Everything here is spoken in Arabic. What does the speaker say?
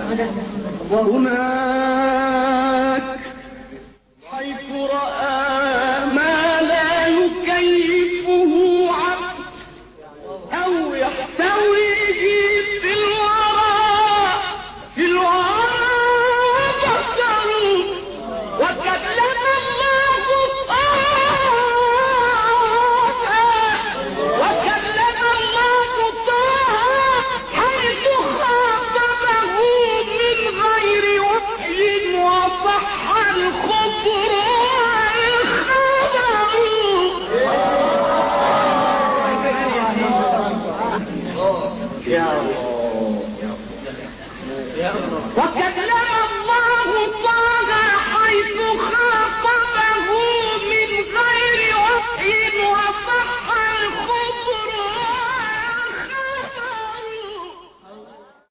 وهناك حيث رأى ما لا يكيفه عقل أو يحتويه في الوراء بصر، وكلم الله طه حيث خاطبه من غير وحي وصح الخبر والخبر.